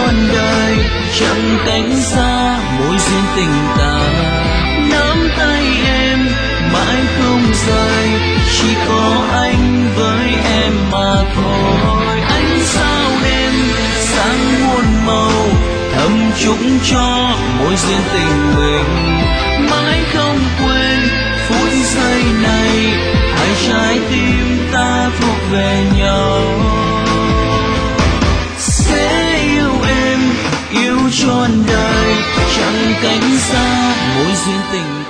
trọn đời chẳng cánh xa mối duyên tình ta. Nắm tay em mãi không rời, chỉ có anh với em mà thôi. Ánh sao đêm sáng muôn màu thầm chúc cho mối duyên tình mình mãi không quên phút giây này. Hai trái tim ta thuộc về nhau, sẽ yêu em yêu trọn đời chẳng cánh xa mối duyên tình.